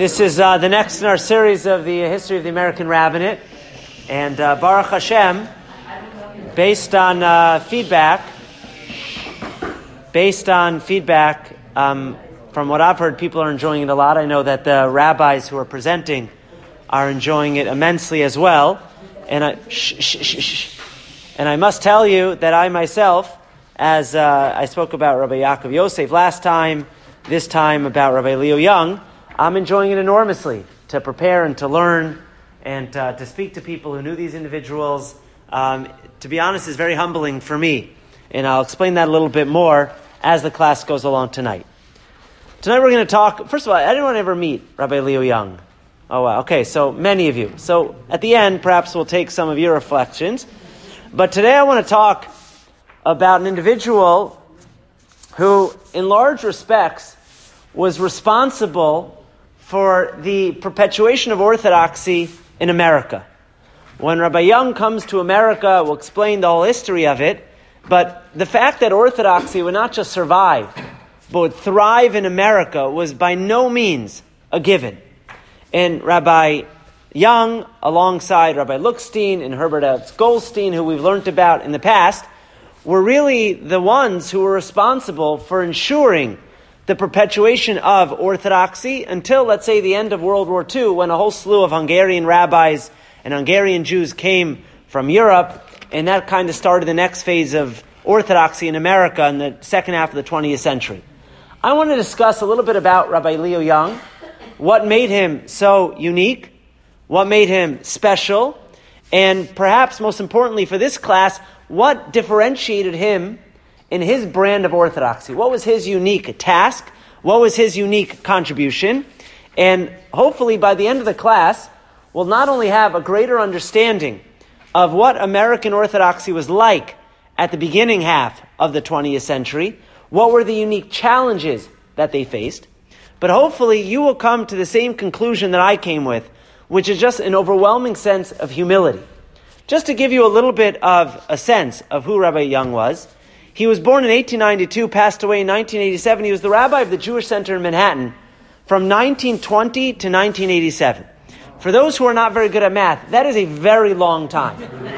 This is the next in our series of the history of the American rabbinate, and Baruch Hashem, based on feedback from what I've heard, people are enjoying it a lot. I know that the rabbis who are presenting are enjoying it immensely as well. And I must tell you that I myself, as I spoke about Rabbi Yaakov Yosef last time, this time about Rabbi Leo Young, I'm enjoying it enormously to prepare and to learn and to speak to people who knew these individuals. To be honest, is very humbling for me. And I'll explain that a little bit more as the class goes along tonight. Tonight we're going to talk, first of all, I didn't want to ever meet Rabbi Leo Young. Oh, wow. Okay, so many of you. So at the end, perhaps we'll take some of your reflections. But today I want to talk about an individual who, in large respects, was responsible for the perpetuation of orthodoxy in America. When Rabbi Young comes to America, we'll explain the whole history of it, but the fact that orthodoxy would not just survive, but would thrive in America was by no means a given. And Rabbi Young, alongside Rabbi Lookstein and Herbert F. Goldstein, who we've learned about in the past, were really the ones who were responsible for ensuring the perpetuation of orthodoxy until, let's say, the end of World War II, when a whole slew of Hungarian rabbis and Hungarian Jews came from Europe, and that kind of started the next phase of orthodoxy in America in the second half of the 20th century. I want to discuss a little bit about Rabbi Leo Young, what made him so unique, what made him special, and perhaps most importantly for this class, what differentiated him in his brand of orthodoxy. What was his unique task? What was his unique contribution? And hopefully by the end of the class, we'll not only have a greater understanding of what American orthodoxy was like at the beginning half of the 20th century, what were the unique challenges that they faced, but hopefully you will come to the same conclusion that I came with, which is just an overwhelming sense of humility. Just to give you a little bit of a sense of who Rabbi Young was, he was born in 1892, passed away in 1987. He was the rabbi of the Jewish Center in Manhattan from 1920 to 1987. For those who are not very good at math, that is a very long time.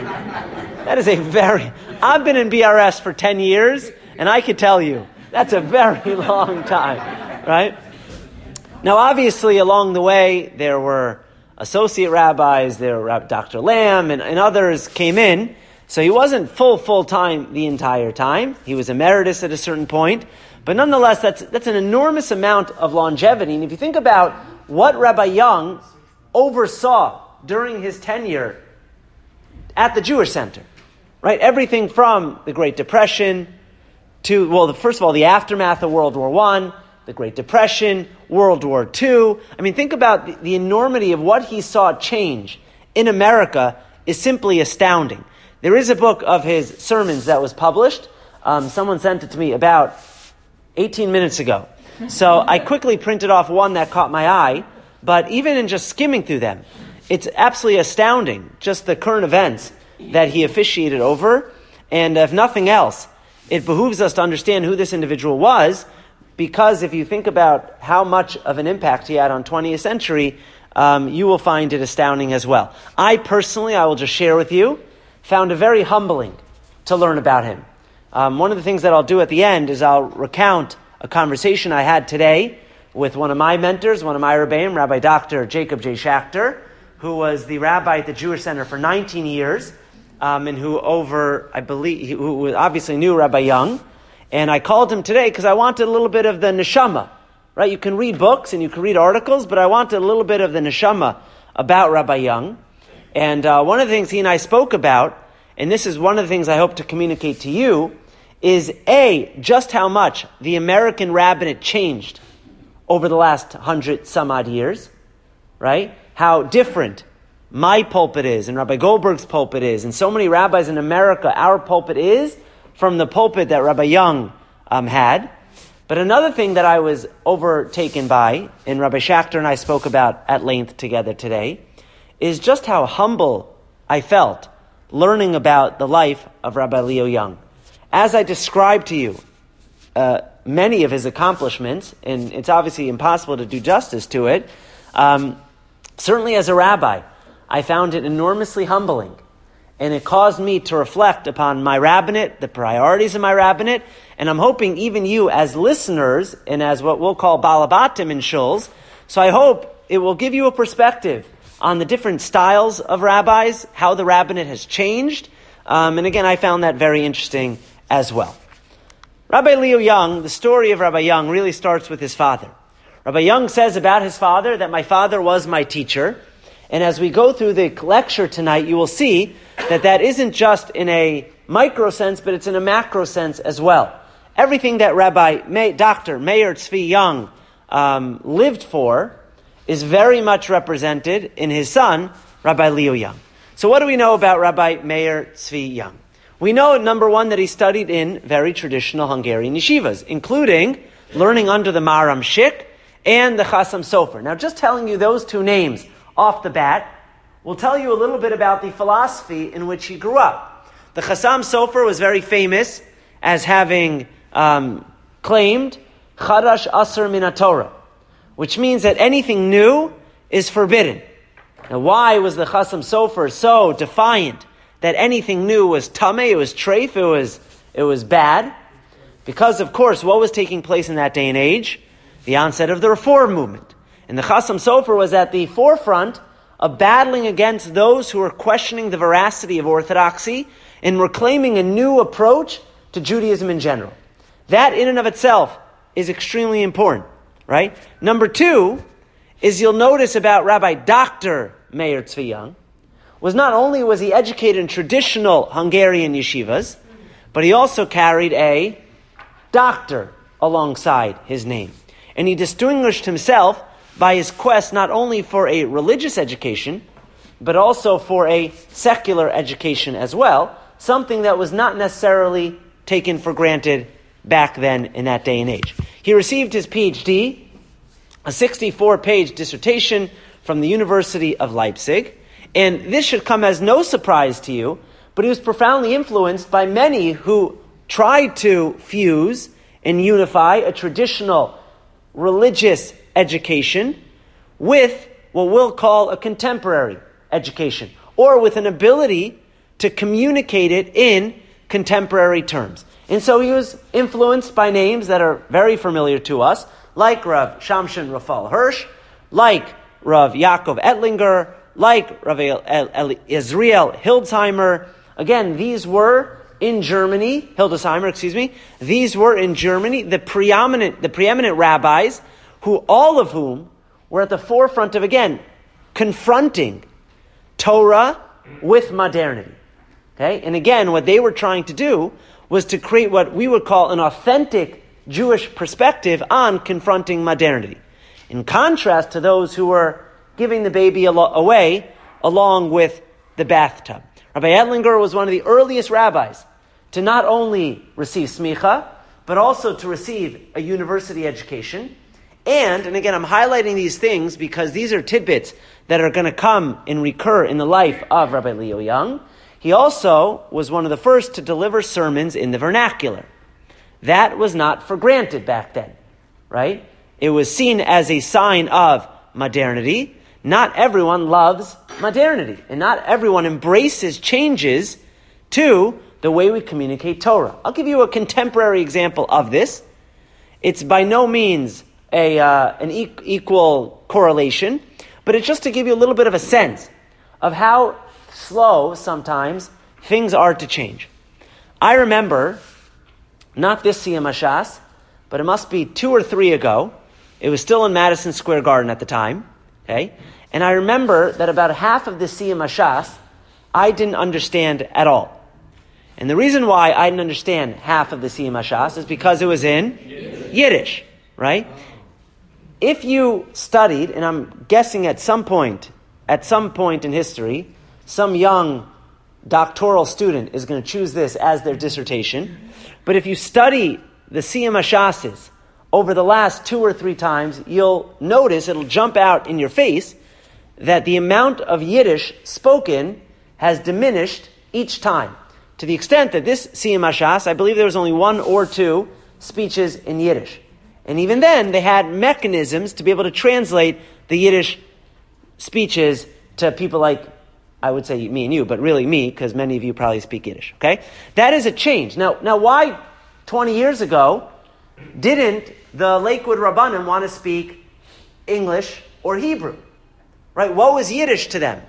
I've been in BRS for 10 years, and I can tell you, that's a very long time, right? Now, obviously, along the way, there were associate rabbis, there were Dr. Lamb, and others came in. So he wasn't full-time the entire time. He was emeritus at a certain point. But nonetheless, that's an enormous amount of longevity. And if you think about what Rabbi Young oversaw during his tenure at the Jewish Center, right? Everything from the Great Depression to, first of all, the aftermath of World War I, the Great Depression, World War II. I mean, think about the enormity of what he saw change in America is simply astounding. There is a book of his sermons that was published. Someone sent it to me about 18 minutes ago. So I quickly printed off one that caught my eye. But even in just skimming through them, it's absolutely astounding, just the current events that he officiated over. And if nothing else, it behooves us to understand who this individual was, because if you think about how much of an impact he had on 20th century, you will find it astounding as well. I will just share with you, found it very humbling to learn about him. One of the things that I'll do at the end is I'll recount a conversation I had today with one of my mentors, one of my rebbeim, Rabbi Dr. Jacob J. Schachter, who was the rabbi at the Jewish Center for 19 years, and who obviously knew Rabbi Young. And I called him today because I wanted a little bit of the neshama, right? You can read books and you can read articles, but I wanted a little bit of the neshama about Rabbi Young. And one of the things he and I spoke about, and this is one of the things I hope to communicate to you, is just how much the American rabbinate changed over the last 100 some odd years, right? How different my pulpit is and Rabbi Goldberg's pulpit is, and so many rabbis in America, our pulpit is, from the pulpit that Rabbi Young had. But another thing that I was overtaken by, and Rabbi Schachter and I spoke about at length together today, is just how humble I felt learning about the life of Rabbi Leo Young. As I described to you many of his accomplishments, and it's obviously impossible to do justice to it, Certainly as a rabbi, I found it enormously humbling. And it caused me to reflect upon my rabbinate, the priorities of my rabbinate, and I'm hoping even you as listeners and as what we'll call balabatim in shuls, so I hope it will give you a perspective on the different styles of rabbis, how the rabbinate has changed, and again, I found that very interesting as well. Rabbi Leo Young, the story of Rabbi Young really starts with his father. Rabbi Young says about his father that my father was my teacher, and as we go through the lecture tonight, you will see that isn't just in a micro sense, but it's in a macro sense as well. Everything that Dr. Meir Tzvi Young lived for is very much represented in his son, Rabbi Leo Young. So what do we know about Rabbi Meir Tzvi Young? We know, number one, that he studied in very traditional Hungarian yeshivas, including learning under the Maharam Shik and the Chasam Sofer. Now, just telling you those two names off the bat will tell you a little bit about the philosophy in which he grew up. The Chasam Sofer was very famous as having claimed Chadash Asur Min HaTorah, which means that anything new is forbidden. Now, why was the Chasam Sofer so defiant that anything new was tameh, it was treif, it was bad? Because, of course, what was taking place in that day and age? The onset of the Reform movement. And the Chasam Sofer was at the forefront of battling against those who were questioning the veracity of orthodoxy and were claiming a new approach to Judaism in general. That in and of itself is extremely important, right? Number two is you'll notice about Rabbi Dr. Meir Tzvi Young was not only was he educated in traditional Hungarian yeshivas, but he also carried a doctor alongside his name. And he distinguished himself by his quest not only for a religious education, but also for a secular education as well, something that was not necessarily taken for granted back then in that day and age. He received his PhD, a 64-page dissertation from the University of Leipzig, and this should come as no surprise to you, but he was profoundly influenced by many who tried to fuse and unify a traditional religious education with what we'll call a contemporary education, or with an ability to communicate it in contemporary terms. And so he was influenced by names that are very familiar to us, like Rav Shamshon Raphael Hirsch, like Rav Yaakov Ettlinger, like Rav Israel Hildesheimer. Again, these were in Germany, these were in Germany the preeminent rabbis, all of whom were at the forefront of, again, confronting Torah with modernity. Okay? And again, what they were trying to do was to create what we would call an authentic Jewish perspective on confronting modernity. In contrast to those who were giving the baby away along with the bathtub. Rabbi Ettlinger was one of the earliest rabbis to not only receive smicha, but also to receive a university education. And again, I'm highlighting these things because these are tidbits that are going to come and recur in the life of Rabbi Leo Young. He also was one of the first to deliver sermons in the vernacular. That was not for granted back then, right? It was seen as a sign of modernity. Not everyone loves modernity, and not everyone embraces changes to the way we communicate Torah. I'll give you a contemporary example of this. It's by no means an equal correlation, but it's just to give you a little bit of a sense of how slow sometimes things are to change. I remember, not this Siyum HaShas, but it must be 2 or 3 ago. It was still in Madison Square Garden at the time. Okay, and I remember that about half of the Siyum HaShas I didn't understand at all. And the reason why I didn't understand half of the Siyum HaShas is because it was in Yiddish, right? If you studied, and I'm guessing at some point in history, some young doctoral student is going to choose this as their dissertation, but if you study the Siyum HaShases over the last 2 or 3 times, you'll notice, it'll jump out in your face, that the amount of Yiddish spoken has diminished each time. To the extent that this Siyum HaShas, I believe there was only 1 or 2 speeches in Yiddish. And even then, they had mechanisms to be able to translate the Yiddish speeches to people like, I would say me and you, but really me, because many of you probably speak Yiddish, okay? That is a change. Now why 20 years ago didn't the Lakewood Rabbanim want to speak English or Hebrew? Right? What was Yiddish to them?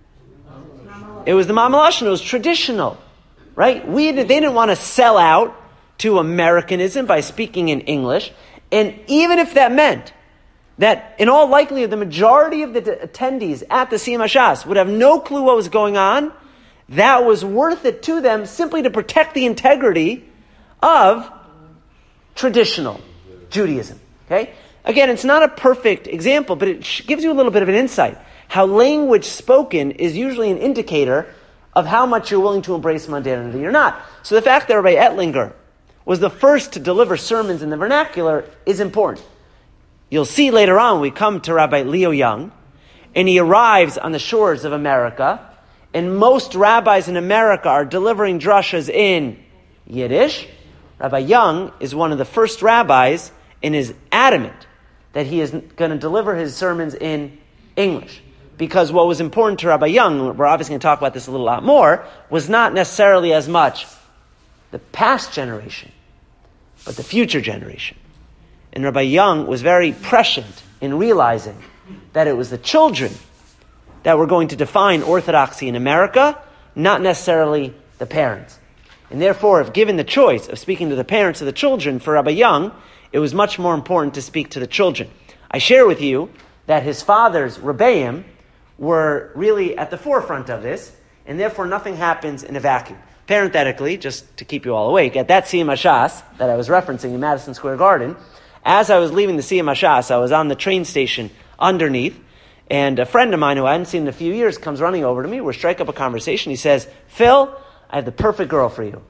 It was the Mamalashon. It was traditional. Right? They didn't want to sell out to Americanism by speaking in English. And even if that meant that in all likelihood the majority of the attendees at the Siyum HaShas would have no clue what was going on, that was worth it to them simply to protect the integrity of traditional Judaism. Okay? Again, it's not a perfect example, but it gives you a little bit of an insight. How language spoken is usually an indicator of how much you're willing to embrace modernity or not. So the fact that Rabbi Ettlinger was the first to deliver sermons in the vernacular is important. You'll see later on, we come to Rabbi Leo Young, and he arrives on the shores of America, and most rabbis in America are delivering drushas in Yiddish. Rabbi Young is one of the first rabbis and is adamant that he is going to deliver his sermons in English. Because what was important to Rabbi Young, we're obviously going to talk about this a little lot more, was not necessarily as much the past generation, but the future generation. And Rabbi Young was very prescient in realizing that it was the children that were going to define orthodoxy in America, not necessarily the parents. And therefore, if given the choice of speaking to the parents or the children, for Rabbi Young, it was much more important to speak to the children. I share with you that his father's Rebbeim were really at the forefront of this, and therefore nothing happens in a vacuum. Parenthetically, just to keep you all awake, at that Siyum HaShas that I was referencing in Madison Square Garden, as I was leaving the Siyum HaShas, I was on the train station underneath, and a friend of mine who I hadn't seen in a few years comes running over to me. We strike up a conversation. He says, "Phil, I have the perfect girl for you."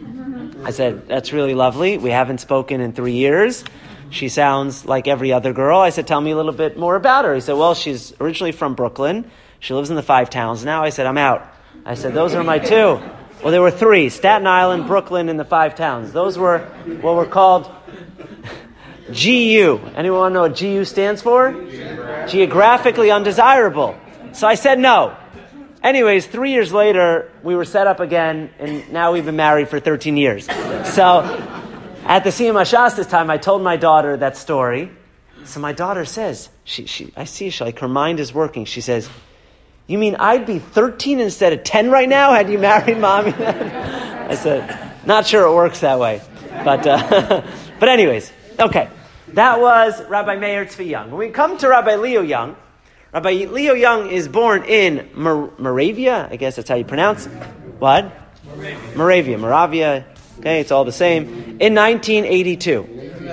I said, "That's really lovely. We haven't spoken in 3 years. She sounds like every other girl." I said, "Tell me a little bit more about her." He said, "Well, she's originally from Brooklyn. She lives in the 5 towns now." I said, "I'm out." I said, "Those are my 2. Well, there were 3, Staten Island, Brooklyn, and the 5 towns. Those were what were called GU. Anyone want to know what GU stands for? Geographically undesirable. So I said no. Anyways, 3 years later, we were set up again, and now we've been married for 13 years. So at the Siyum HaShas this time, I told my daughter that story. So my daughter says, I see like her mind is working. She says, "You mean I'd be 13 instead of 10 right now had you married mommy?" I said, "Not sure it works that way." But anyways, okay. That was Rabbi Meir Tzvi Young. When we come to Rabbi Leo Young, Rabbi Leo Young is born in Moravia. I guess that's how you pronounce it. What? Moravia. Okay, it's all the same. In 1892.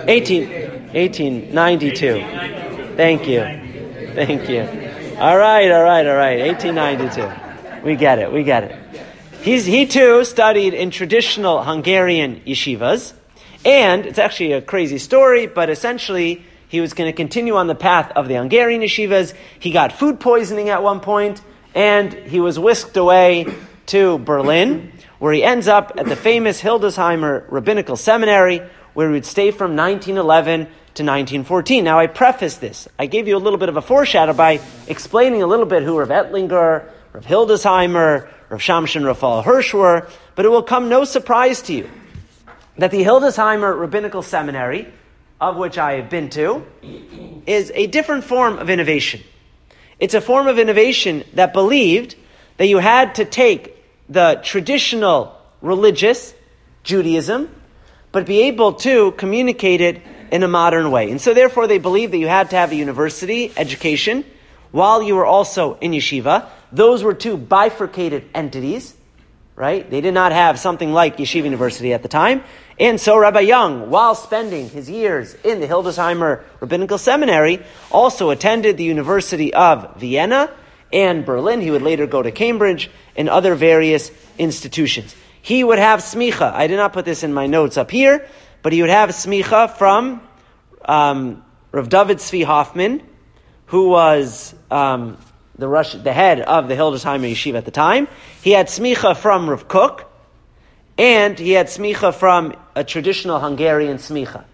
Thank you. All right. 1892. We get it. He too studied in traditional Hungarian yeshivas. And it's actually a crazy story, but essentially he was going to continue on the path of the Hungarian yeshivas. He got food poisoning at one point, and he was whisked away to Berlin, where he ends up at the famous Hildesheimer Rabbinical Seminary, where he would stay from 1911 to 1914. Now, I preface this. I gave you a little bit of a foreshadow by explaining a little bit who Rav Ettlinger, Rav Hildesheimer, Rav Shamshon Raphael Hirsch were, but it will come no surprise to you that the Hildesheimer Rabbinical Seminary, of which I have been to, is a different form of innovation. It's a form of innovation that believed that you had to take the traditional religious Judaism, but be able to communicate it in a modern way. And so therefore they believed that you had to have a university education while you were also in yeshiva. Those were 2 bifurcated entities, right? They did not have something like Yeshiva University at the time. And so Rabbi Young, while spending his years in the Hildesheimer Rabbinical Seminary, also attended the University of Vienna and Berlin. He would later go to Cambridge and other various institutions. He would have smicha. I did not put this in my notes up here, but he would have smicha from Rav David Tzvi Hoffman, who was the head of the Hildesheimer Yeshiva at the time. He had smicha from Rav Kook, and he had smicha from a traditional Hungarian smicha.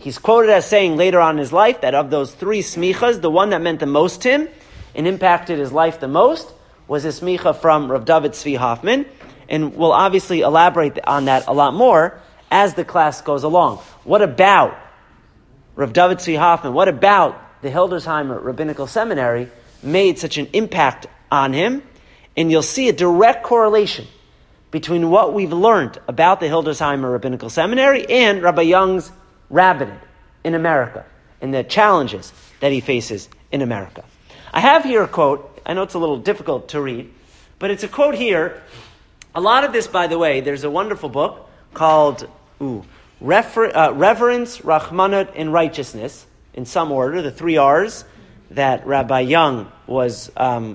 He's quoted as saying later on in his life that of those three smichas, the one that meant the most to him and impacted his life the most was a smicha from Rav David Tzvi Hoffman. And we'll obviously elaborate on that a lot more as the class goes along. What about Rav David Tzvi Hoffman? What about the Hildesheimer Rabbinical Seminary made such an impact on him? And you'll see a direct correlation between what we've learned about the Hildesheimer Rabbinical Seminary and Rabbi Young's rabbinate in America and the challenges that he faces in America. I have here a quote. I know it's a little difficult to read, but it's a quote here. A lot of this, by the way, there's a wonderful book called Reverence, Rachmanut, and Righteousness, in some order, the 3 R's that Rabbi Young was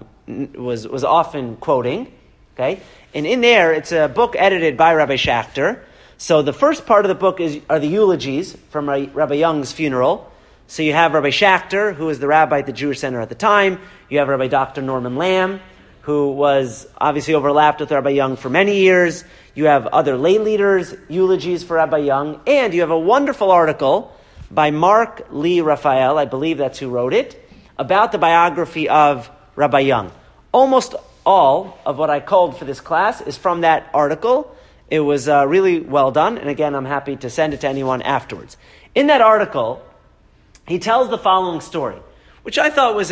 often quoting. Okay, and in there, it's a book edited by Rabbi Schachter. So the first part of the book are the eulogies from Rabbi Young's funeral. So you have Rabbi Schachter, who was the rabbi at the Jewish Center at the time. You have Rabbi Dr. Norman Lamb, who was obviously overlapped with Rabbi Young for many years. You have other lay leaders, eulogies for Rabbi Young. And you have a wonderful article by Mark Lee Raphael, I believe that's who wrote it, about the biography of Rabbi Young. Almost all of what I called for this class is from that article. It was really well done, and again, I'm happy to send it to anyone afterwards. In that article, he tells the following story, which I thought was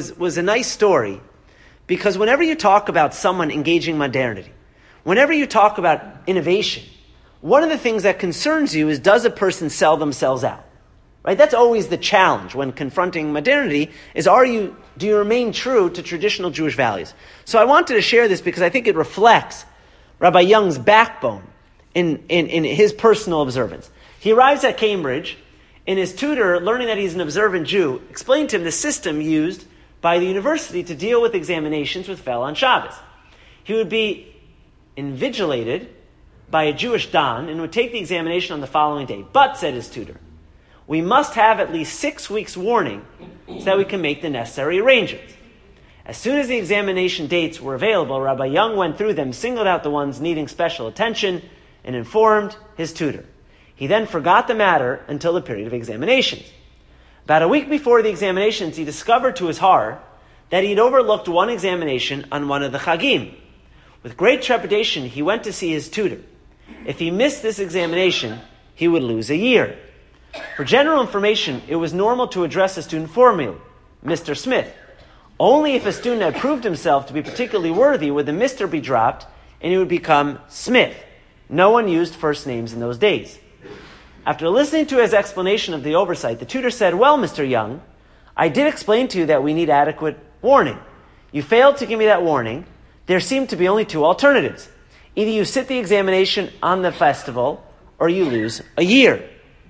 a nice story, because whenever you talk about someone engaging modernity, whenever you talk about innovation, one of the things that concerns you is, does a person sell themselves out? Right? That's always the challenge when confronting modernity, is do you remain true to traditional Jewish values? So I wanted to share this because I think it reflects Rabbi Young's backbone in his personal observance. He arrives at Cambridge, and his tutor, learning that he's an observant Jew, explained to him the system used by the university to deal with examinations which fell on Shabbos. He would be invigilated by a Jewish don and would take the examination on the following day. But, said his tutor, we must have at least 6 weeks warning so that we can make the necessary arrangements. As soon as the examination dates were available, Rabbi Young went through them, singled out the ones needing special attention, and informed his tutor. He then forgot the matter until the period of examinations. About a week before the examinations, he discovered to his horror that he had overlooked one examination on one of the Chagim. With great trepidation, he went to see his tutor. If he missed this examination, he would lose a year. For general information, it was normal to address a student formally, Mr. Smith. Only if a student had proved himself to be particularly worthy would the Mr. be dropped and he would become Smith. No one used first names in those days. After listening to his explanation of the oversight, the tutor said, well, Mr. Young, I did explain to you that we need adequate warning. You failed to give me that warning. There seem to be only 2 alternatives. Either you sit the examination on the festival or you lose a year.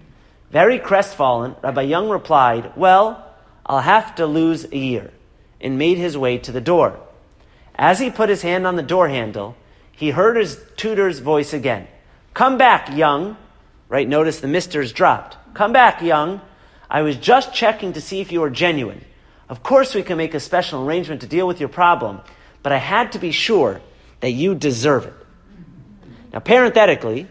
Very crestfallen, Rabbi Young replied, well, I'll have to lose a year, and made his way to the door. As he put his hand on the door handle, he heard his tutor's voice again. Come back, Young. Right, notice the Mr.'s dropped. Come back, Young. I was just checking to see if you were genuine. Of course we can make a special arrangement to deal with your problem, but I had to be sure that you deserve it. Now, parenthetically,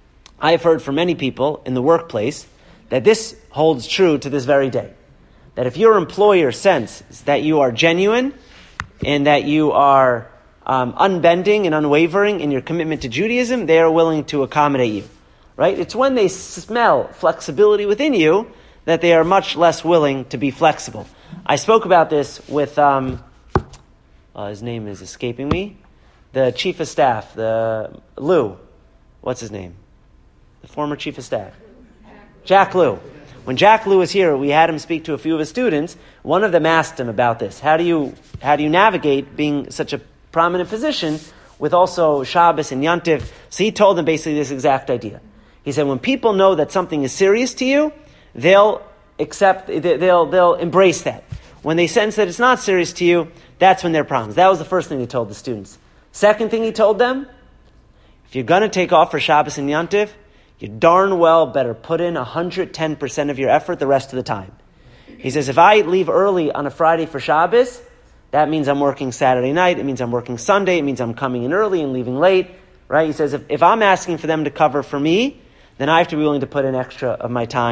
I have heard from many people in the workplace that this holds true to this very day. That if your employer senses that you are genuine and that you are unbending and unwavering in your commitment to Judaism, they are willing to accommodate you. Right? It's when they smell flexibility within you that they are much less willing to be flexible. I spoke about this with, his name is escaping me, the chief of staff, Lou. What's his name? The former chief of staff. Jack Lew. When Jack Lew was here, we had him speak to a few of his students. One of them asked him about this. How do you navigate being such a prominent position with also Shabbos and Yantiv? So he told them basically this exact idea. He said, when people know that something is serious to you, they'll embrace that. When they sense that it's not serious to you, that's when there are problems. That was the first thing he told the students. Second thing he told them, if you're going to take off for Shabbos and Yantiv, you darn well better put in 110% of your effort the rest of the time. He says, if I leave early on a Friday for Shabbos, that means I'm working Saturday night, it means I'm working Sunday, it means I'm coming in early and leaving late, right? He says, if I'm asking for them to cover for me, then I have to be willing to put in extra of my time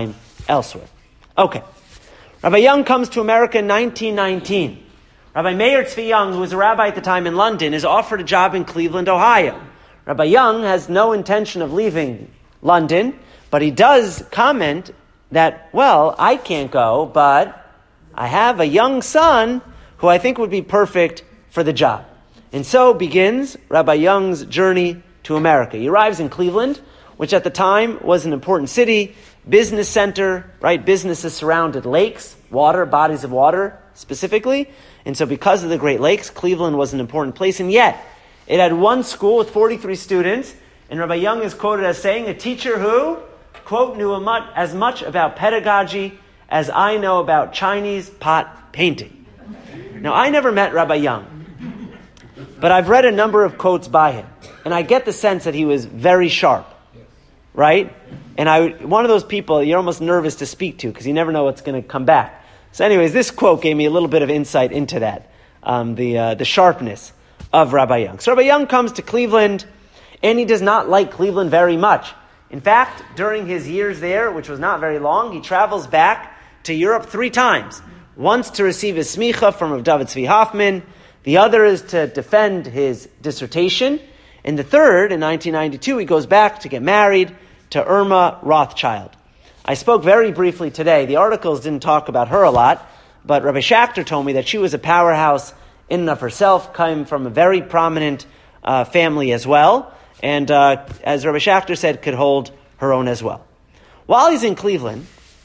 elsewhere. Okay. Rabbi Young comes to America in 1919. Rabbi Meir Tzvi Young, who was a rabbi at the time in London, is offered a job in Cleveland, Ohio. Rabbi Young has no intention of leaving London, but he does comment that, well, I can't go, but I have a young son who I think would be perfect for the job. And so begins Rabbi Young's journey to America. He arrives in Cleveland, which at the time was an important city, business center, right? Businesses surrounded lakes, water, bodies of water specifically. And so because of the Great Lakes, Cleveland was an important place. And yet, it had one school with 43 students. And Rabbi Young is quoted as saying, a teacher who, quote, knew as much about pedagogy as I know about Chinese pot painting. Now, I never met Rabbi Young, but I've read a number of quotes by him. And I get the sense that he was very sharp, right? And one of those people you're almost nervous to speak to because you never know what's going to come back. So anyways, this quote gave me a little bit of insight into that, the sharpness of Rabbi Young. So Rabbi Young comes to Cleveland, and he does not like Cleveland very much. In fact, during his years there, which was not very long, he travels back to Europe 3 times. Once to receive his smicha from Rav David Tzvi Hoffman, the other is to defend his dissertation, and the third, in 1992, he goes back to get married to Irma Rothschild. I spoke very briefly today. The articles didn't talk about her a lot, but Rabbi Schachter told me that she was a powerhouse in and of herself, came from a very prominent family as well, and as Rabbi Schachter said, could hold her own as well. While he's in Cleveland,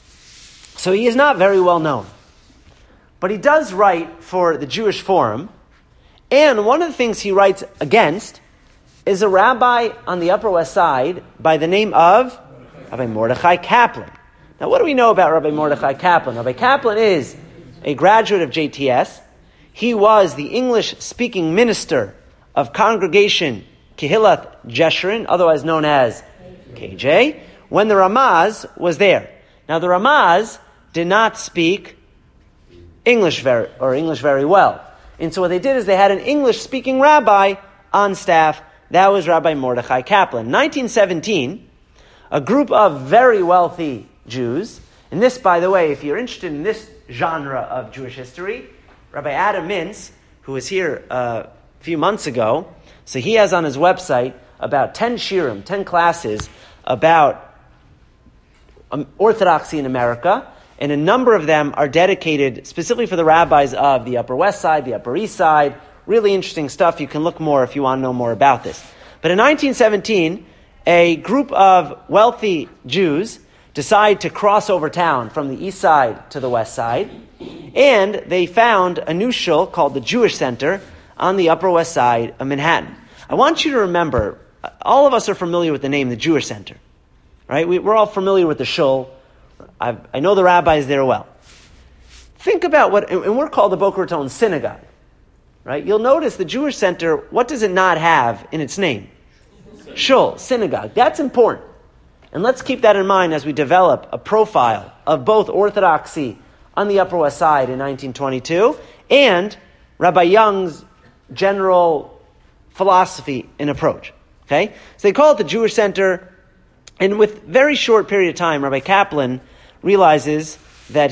so he is not very well known, but he does write for the Jewish Forum, and one of the things he writes against is a rabbi on the Upper West Side by the name of Rabbi Mordechai Kaplan. Now, what do we know about Rabbi Mordechai Kaplan? Rabbi Kaplan is a graduate of JTS. He was the English-speaking minister of Congregation Kehillat Jeshurun, otherwise known as KJ, when the Ramaz was there. Now, the Ramaz did not speak English very well. And so what they did is they had an English-speaking rabbi on staff. That was Rabbi Mordechai Kaplan. In 1917, a group of very wealthy Jews, and this, by the way, if you're interested in this genre of Jewish history, Rabbi Adam Mintz, who was here a few months ago, so he has on his website about 10 shiurim, 10 classes about Orthodoxy in America, and a number of them are dedicated specifically for the rabbis of the Upper West Side, the Upper East Side. Really interesting stuff. You can look more if you want to know more about this. But in 1917, a group of wealthy Jews decide to cross over town from the east side to the west side, and they found a new shul called the Jewish Center on the Upper West Side of Manhattan. I want you to remember, all of us are familiar with the name the Jewish Center, right? We're all familiar with the shul. I know the rabbis there well. Think about and we're called the Boca Raton Synagogue, right? You'll notice the Jewish Center, what does it not have in its name? Shul, synagogue. That's important. And let's keep that in mind as we develop a profile of both Orthodoxy on the Upper West Side in 1922 and Rabbi Young's general philosophy and approach. Okay? So they call it the Jewish Center, and with very short period of time, Rabbi Kaplan realizes that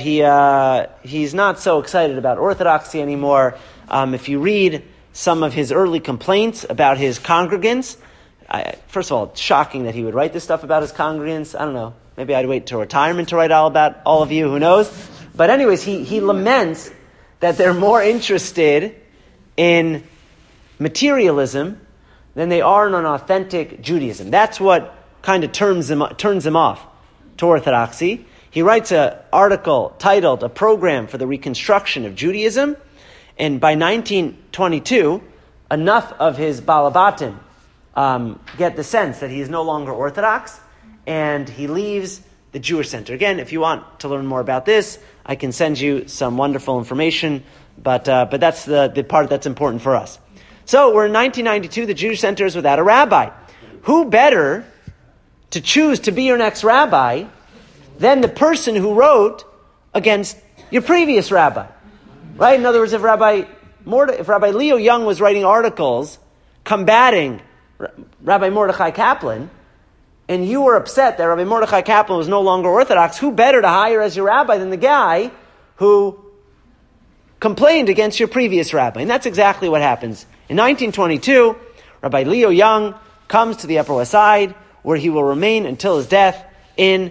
he's not so excited about Orthodoxy anymore. If you read some of his early complaints about his congregants, first of all, it's shocking that he would write this stuff about his congregants. I don't know. Maybe I'd wait till retirement to write all about all of you. Who knows? But anyways, he laments that they're more interested in materialism than they are in an authentic Judaism. That's what kind of turns him off to Orthodoxy. He writes an article titled "A Program for the Reconstruction of Judaism," and by 1922, enough of his Balabatim get the sense that he is no longer Orthodox, and he leaves the Jewish Center. Again, if you want to learn more about this, I can send you some wonderful information, but that's the part that's important for us. So we're in 1992, the Jewish Center is without a rabbi. Who better to choose to be your next rabbi than the person who wrote against your previous rabbi? Right? In other words, if Rabbi Leo Young was writing articles combating Rabbi Mordechai Kaplan, and you were upset that Rabbi Mordechai Kaplan was no longer Orthodox, who better to hire as your rabbi than the guy who complained against your previous rabbi? And that's exactly what happens. In 1922, Rabbi Leo Young comes to the Upper West Side, where he will remain until his death in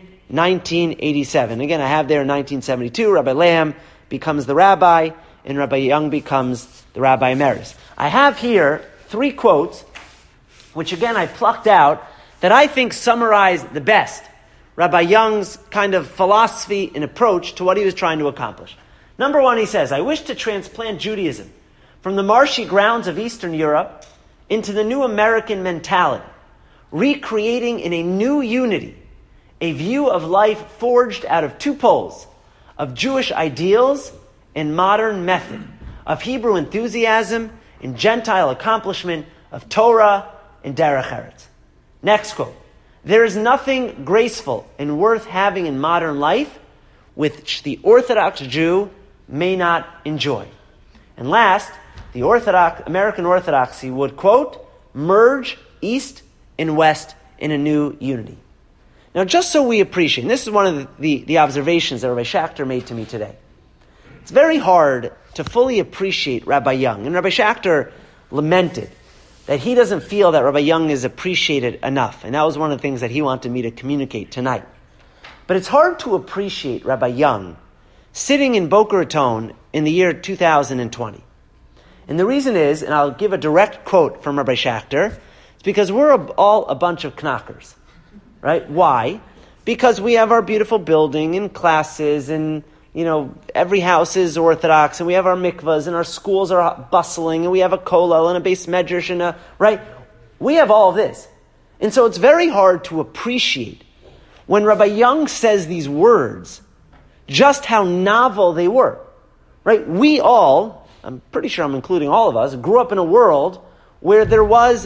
1987. Again, I have there in 1972, Rabbi Lehem becomes the rabbi, and Rabbi Young becomes the rabbi emeritus. I have here 3 quotes, which again I plucked out, that I think summarize the best Rabbi Young's kind of philosophy and approach to what he was trying to accomplish. Number 1, he says, I wish to transplant Judaism from the marshy grounds of Eastern Europe into the new American mentality, recreating in a new unity a view of life forged out of 2 poles, of Jewish ideals and modern method, of Hebrew enthusiasm and Gentile accomplishment, of Torah and Derech Eretz. Next quote, there is nothing graceful and worth having in modern life which the Orthodox Jew may not enjoy. And last, the American Orthodoxy would, quote, merge East and West in a new unity. Now, just so we appreciate, and this is one of the observations that Rabbi Schachter made to me today. It's very hard to fully appreciate Rabbi Young. And Rabbi Schachter lamented that he doesn't feel that Rabbi Young is appreciated enough. And that was one of the things that he wanted me to communicate tonight. But it's hard to appreciate Rabbi Young sitting in Boca Raton in the year 2020. And the reason is, and I'll give a direct quote from Rabbi Schachter, it's because we're all a bunch of knockers. Right? Why? Because we have our beautiful building and classes and, every house is Orthodox and we have our mikvahs and our schools are bustling and we have a kollel and a beis medrash and right? We have all of this. And so it's very hard to appreciate when Rabbi Young says these words, just how novel they were. Right? We all, I'm pretty sure I'm including all of us, grew up in a world where there was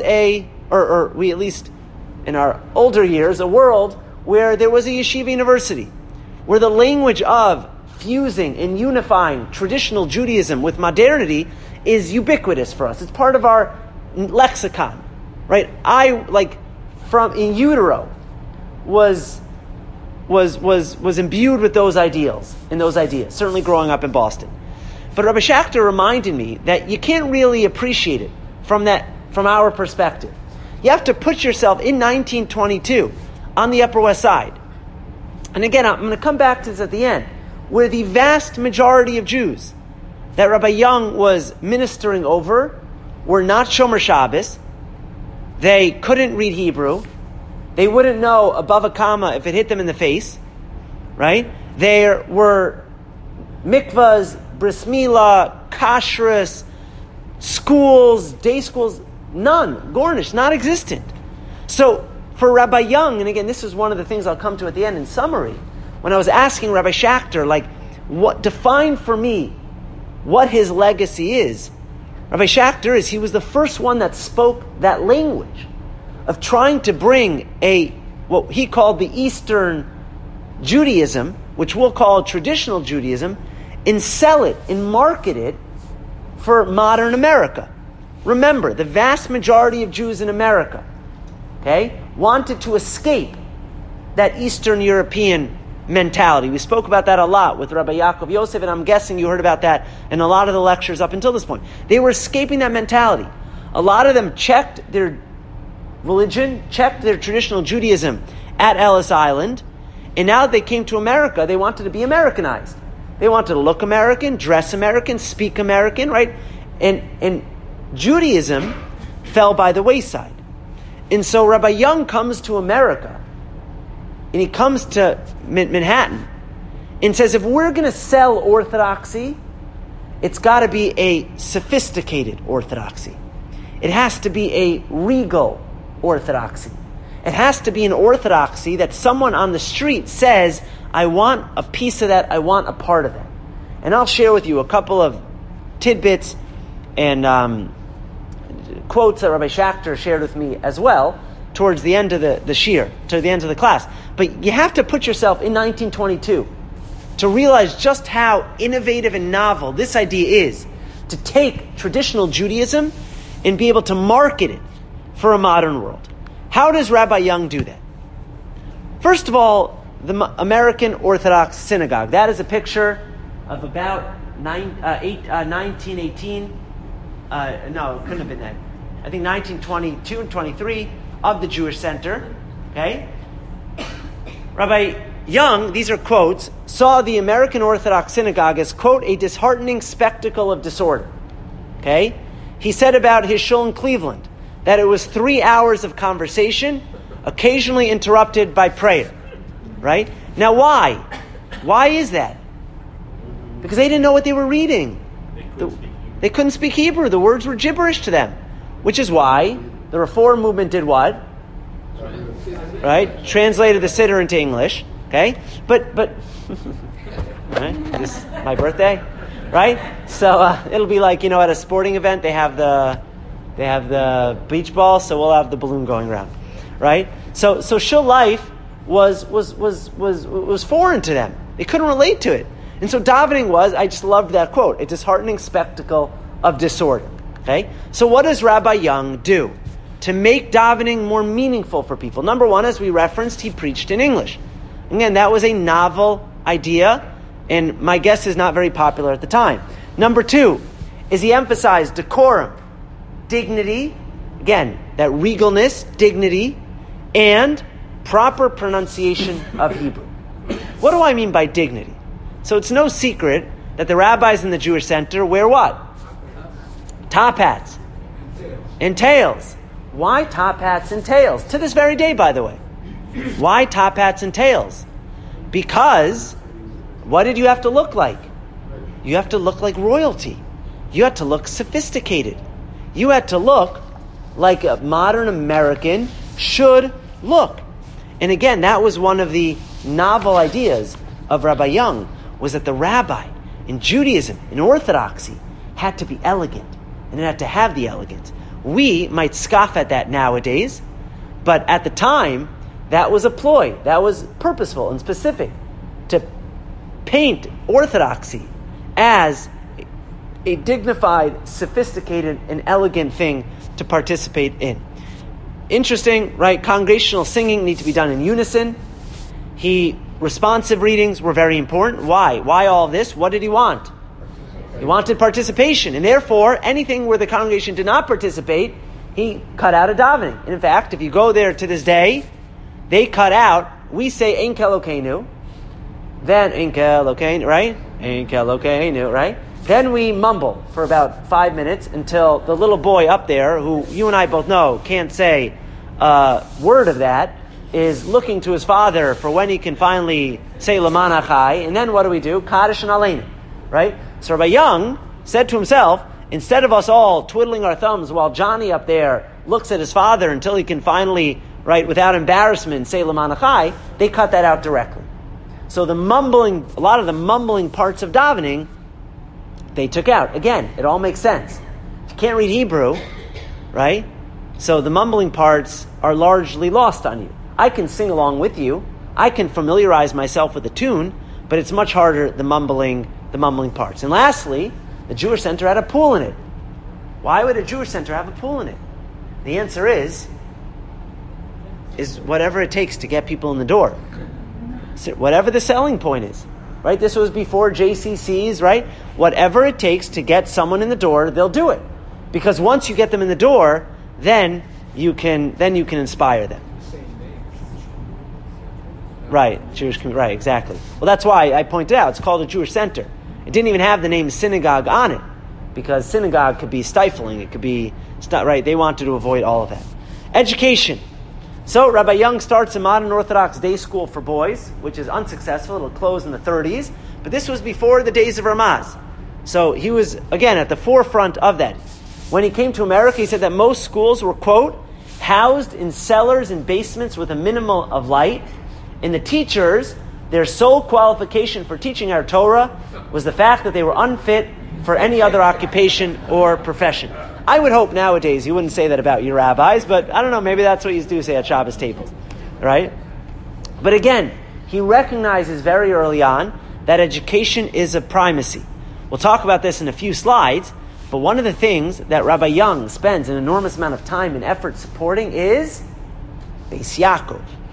or we at least in our older years, a world where there was a yeshiva university, where the language of fusing and unifying traditional Judaism with modernity is ubiquitous for us. It's part of our lexicon, right? From in utero was imbued with those ideals and those ideas, certainly growing up in Boston. But Rabbi Schachter reminded me that you can't really appreciate it from our perspective. You have to put yourself in 1922 on the Upper West Side. And again, I'm going to come back to this at the end, where the vast majority of Jews that Rabbi Young was ministering over were not Shomer Shabbos. They couldn't read Hebrew. They wouldn't know above a comma if it hit them in the face. Right? There were mikvahs, bris milah, kashrus, schools, day schools, none, Gornish, not existent. So for Rabbi Young, and again, this is one of the things I'll come to at the end in summary, when I was asking Rabbi Schachter, define for me what his legacy is, Rabbi Schachter he was the first one that spoke that language of trying to bring what he called the Eastern Judaism, which we'll call traditional Judaism, and sell it and market it for modern America. Remember, the vast majority of Jews in America, wanted to escape that Eastern European mentality. We spoke about that a lot with Rabbi Yaakov Yosef, and I'm guessing you heard about that in a lot of the lectures up until this point. They were escaping that mentality. A lot of them checked their religion, checked their traditional Judaism at Ellis Island, and now that they came to America, they wanted to be Americanized. They wanted to look American, dress American, speak American, right? And Judaism fell by the wayside. And so Rabbi Young comes to America, and he comes to Manhattan, and says, if we're going to sell orthodoxy, it's got to be a sophisticated orthodoxy. It has to be a regal orthodoxy. It has to be an orthodoxy that someone on the street says, I want a piece of that, I want a part of that. And I'll share with you a couple of tidbits and quotes that Rabbi Schachter shared with me as well towards the end of the shiur, to the end of the class. But you have to put yourself in 1922 to realize just how innovative and novel this idea is to take traditional Judaism and be able to market it for a modern world. How does Rabbi Young do that? First of all, the American Orthodox Synagogue. That is a picture of about 1918. No, it couldn't have been that. I think 1922 and 23 of the Jewish Center. Okay? Rabbi Young, these are quotes, saw the American Orthodox Synagogue as, quote, a disheartening spectacle of disorder. Okay? He said about his shul in Cleveland that it was 3 hours of conversation, occasionally interrupted by prayer. Right? Now why? Why is that? Because they didn't know what they were reading. They couldn't speak Hebrew. The words were gibberish to them. Which is why the Reform movement did what? Right? Translated the Siddur into English. Okay? But right? This is my birthday. Right? So it'll be like, at a sporting event they have the beach ball, so we'll have the balloon going around. Right? So shul life was foreign to them. They couldn't relate to it. And so davening was, I just loved that quote, a disheartening spectacle of disorder. Okay? So what does Rabbi Young do to make davening more meaningful for people? Number one, as we referenced, he preached in English. Again, that was a novel idea, and my guess is not very popular at the time. Number two is he emphasized decorum, dignity, again, that regalness, dignity, and proper pronunciation of Hebrew. What do I mean by dignity? So it's no secret that the rabbis in the Jewish Center wear what? Top hats and tails. Why top hats and tails? To this very day, by the way. Why top hats and tails? Because what did you have to look like? You have to look like royalty. You had to look sophisticated. You had to look like a modern American should look. And again, that was one of the novel ideas of Rabbi Young, was that the rabbi in Judaism, in Orthodoxy, had to be elegant, and it had to have the elegance. We might scoff at that nowadays, but at the time, that was a ploy. That was purposeful and specific to paint Orthodoxy as a dignified, sophisticated, and elegant thing to participate in. Interesting, right? Congregational singing needs to be done in unison. Responsive readings were very important. Why? Why all this? What did he want? He wanted participation, and therefore, anything where the congregation did not participate, he cut out a davening. And in fact, if you go there to this day, they cut out, we say Ein Kelokeinu, then Ein Kelokeinu, right? Ein Kelokeinu, right? Then we mumble for about 5 minutes until the little boy up there, who you and I both know can't say a word of that, is looking to his father for when he can finally say Laman Achai. And then what do? Kaddish and Aleinu, right? So Rabbi Young said to himself, instead of us all twiddling our thumbs while Johnny up there looks at his father until he can finally, right, without embarrassment, say Laman Achai, they cut that out directly. So a lot of the mumbling parts of davening, they took out. Again, it all makes sense. If you can't read Hebrew, right? So the mumbling parts are largely lost on you. I can sing along with you. I can familiarize myself with the tune, but it's much harder, the mumbling parts. And lastly, the Jewish Center had a pool in it. Why would a Jewish Center have a pool in it? The answer is whatever it takes to get people in the door. So whatever the selling point is. Right? This was before JCCs, right? Whatever it takes to get someone in the door, they'll do it. Because once you get them in the door, then you can inspire them. Right, right, exactly. Well, that's why I pointed out it's called a Jewish Center. It didn't even have the name synagogue on it, because synagogue could be stifling. It could be right. They wanted to avoid all of that. Education. So Rabbi Young starts a modern Orthodox day school for boys, which is unsuccessful. It'll close in the 30s. But this was before the days of Ramaz. So he was, again, at the forefront of that. When he came to America, he said that most schools were, quote, housed in cellars and basements with a minimum of light. And the teachers, their sole qualification for teaching our Torah was the fact that they were unfit for any other occupation or profession. I would hope nowadays you wouldn't say that about your rabbis, but I don't know, maybe that's what you do say at Shabbos tables, right? But again, he recognizes very early on that education is of primacy. We'll talk about this in a few slides, but one of the things that Rabbi Young spends an enormous amount of time and effort supporting is Beis Yaakov.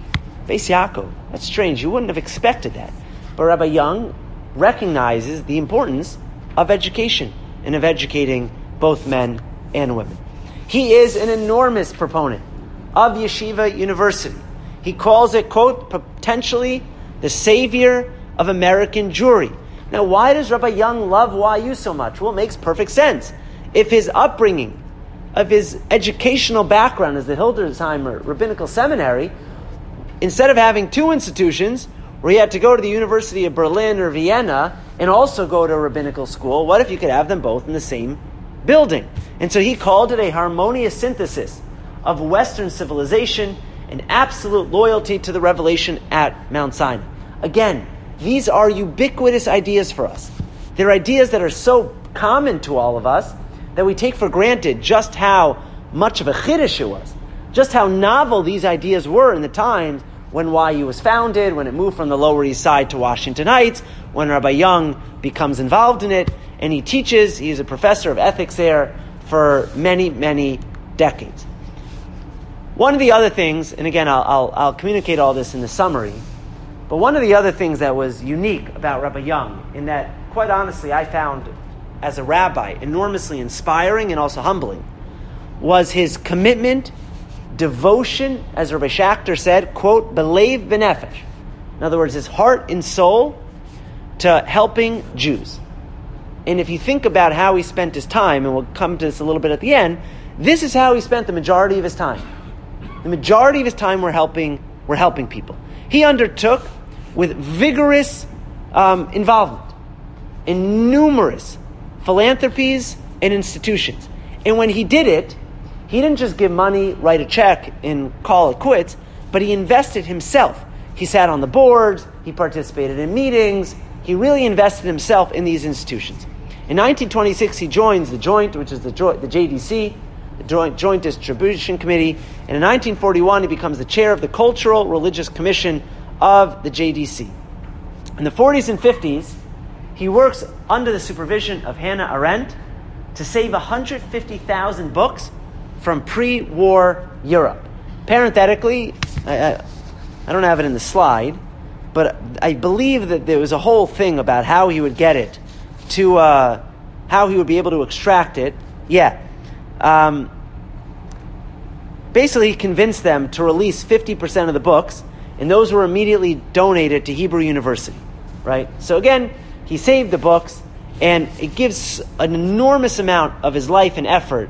Beis Yaakov. That's strange. You wouldn't have expected that. But Rabbi Young recognizes the importance of education and of educating both men and women. He is an enormous proponent of Yeshiva University. He calls it, quote, potentially the savior of American Jewry. Now, why does Rabbi Young love YU so much? Well, it makes perfect sense. If his upbringing, of his educational background as the Hildesheimer Rabbinical Seminary, instead of having two institutions where he had to go to the University of Berlin or Vienna and also go to a rabbinical school, what if you could have them both in the same building? And so he called it a harmonious synthesis of Western civilization and absolute loyalty to the revelation at Mount Sinai. Again, these are ubiquitous ideas for us. They're ideas that are so common to all of us that we take for granted just how much of a chiddush it was, just how novel these ideas were in the times when YU was founded, when it moved from the Lower East Side to Washington Heights, when Rabbi Young becomes involved in it, and he teaches. He's a professor of ethics there for many, many decades. One of the other things, and again, I'll communicate all this in the summary, but one of the other things that was unique about Rabbi Young, in that, quite honestly, I found as a rabbi enormously inspiring and also humbling, was his commitment, devotion, as Rabbi Schachter said, quote, belev benefesh. In other words, his heart and soul to helping Jews. And if you think about how he spent his time, and we'll come to this a little bit at the end, this is how he spent the majority of his time. The majority of his time were helping people. He undertook with vigorous involvement in numerous philanthropies and institutions. And when he did it, he didn't just give money, write a check, and call it quits, but he invested himself. He sat on the boards, he participated in meetings, he really invested himself in these institutions. In 1926, he joins the Joint, which is the JDC, the Joint Distribution Committee, and in 1941, he becomes the chair of the Cultural Religious Commission of the JDC. In the 40s and 50s, he works under the supervision of Hannah Arendt to save 150,000 books from pre-war Europe. Parenthetically, I don't have it in the slide, but I believe that there was a whole thing about how he would get it to, how he would be able to extract it. Basically, he convinced them to release 50% of the books, and those were immediately donated to Hebrew University, right? So again, he saved the books, and it gives an enormous amount of his life and effort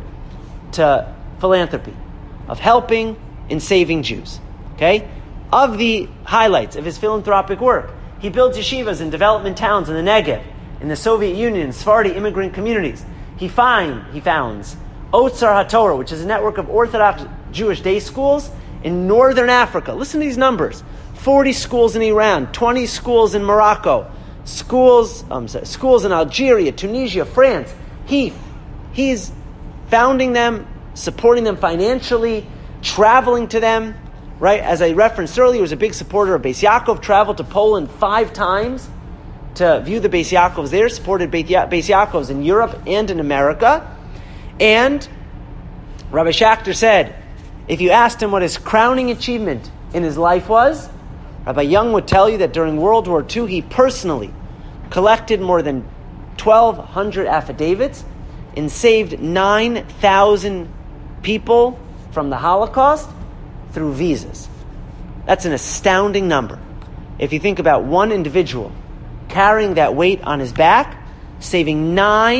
to philanthropy, of helping and saving Jews, okay? Of the highlights of his philanthropic work, he builds yeshivas in development towns in the Negev, in the Soviet Union, Sephardi immigrant communities. He founds Otzar HaTorah, which is a network of Orthodox Jewish day schools in northern Africa. Listen to these numbers. 40 schools in Iran, 20 schools in Morocco, schools in Algeria, Tunisia, France. He's founding them, supporting them financially, traveling to them, right? As I referenced earlier, he was a big supporter of Beis Yaakov, traveled to Poland 5 times to view the Beis Yaakovs there, supported Beis Yaakovs in Europe and in America. And Rabbi Schachter said, if you asked him what his crowning achievement in his life was, Rabbi Young would tell you that during World War II, he personally collected more than 1,200 affidavits and saved 9,000 people from the Holocaust through visas. That's an astounding number. If you think about one individual carrying that weight on his back, saving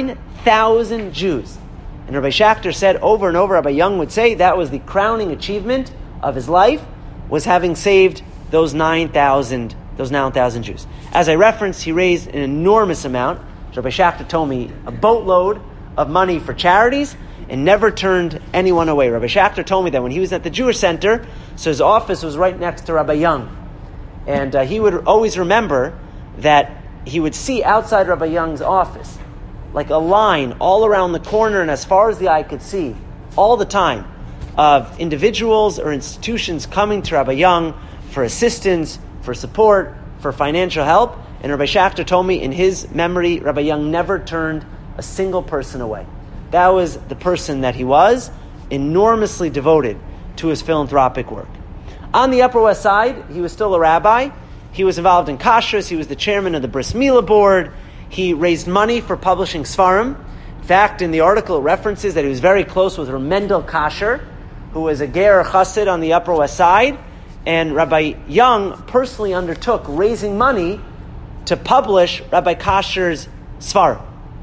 9,000 Jews. And Rabbi Schachter said over and over, Rabbi Young would say that was the crowning achievement of his life, was having saved those 9,000 Jews. As I referenced, he raised an enormous amount. Rabbi Schachter told me a boatload of money for charities and never turned anyone away. Rabbi Schachter told me that when he was at the Jewish Center, so his office was right next to Rabbi Young. And he would always remember that he would see outside Rabbi Young's office like a line all around the corner and as far as the eye could see all the time of individuals or institutions coming to Rabbi Young for assistance, for support, for financial help. And Rabbi Schachter told me in his memory, Rabbi Young never turned a single person away. That was the person that he was, enormously devoted to his philanthropic work. On the Upper West Side, he was still a rabbi. He was involved in kashrus. He was the chairman of the Bris Milah board. He raised money for publishing Sfarim. In fact, in the article, it references that he was very close with Mendel Kasher, who was a Ger Chassid on the Upper West Side. And Rabbi Young personally undertook raising money to publish Rabbi Kasher's Sfarim,